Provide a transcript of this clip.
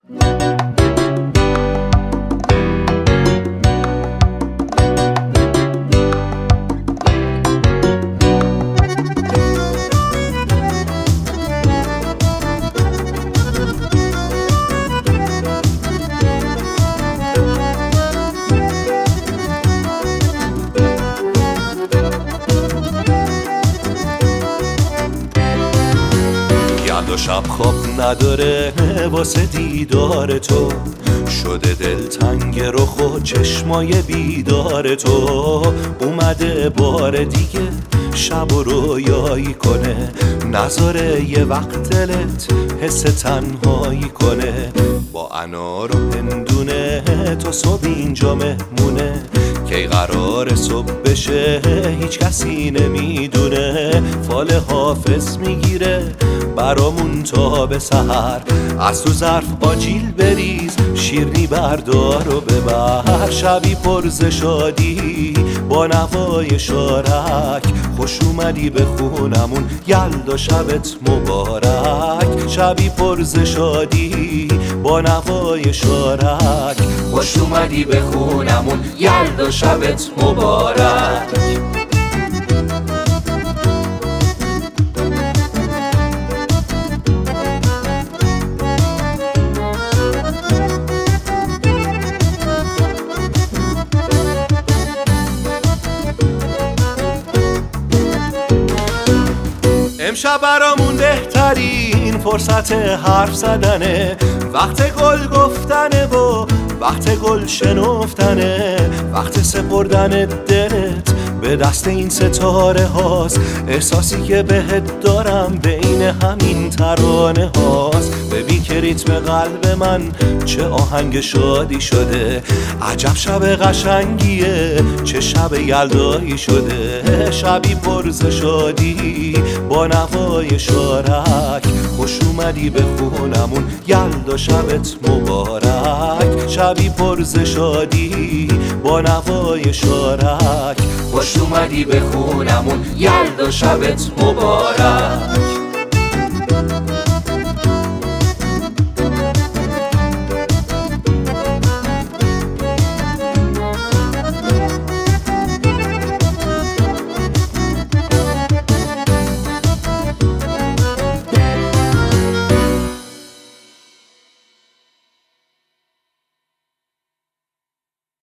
گرد و شب خواب نداره واسه دیدار تو، شده دلتنگ رخ و چشمای بیدار تو. اومده بار دیگه شب و رویایی کنه، نذاره یه وقت دلت حس تنهایی کنه. با انار و هندونه تو صبح اینجا مهمونه، کی قرار صبح بشه هیچ کسی نمیدونه. فال حافظ میگیره برامون تا به سحر، از تو ظرف آجیل بریز شیرنی بردار و ببر. شبی پر ز شادی با نوای شارک، خوش اومدی به خونمون یلدا شبت مبارک. شبی پر ز شادی با نوای شارک، خوش اومدی به خونمون یلدا شبت مبارک. امشب برامون بهترین فرصت حرف زدنه، وقت گل گفتنه و وقت گل شنفتنه، وقت سپردن دلت به دست این ستاره هاست. احساسی که بهت دارم بین همین ترانه هاست. ببین که ریتم قلب من چه آهنگ شادی شده، عجب شب قشنگیه چه شب یلدایی شده. شبی پر ز شادی با نوای شارک، خوش اومدی به خونمون یلدا شبت مبارک. شبی پر ز شادی با نوای شارک، خوش اومدی به خونمون یلدا شبت مبارک.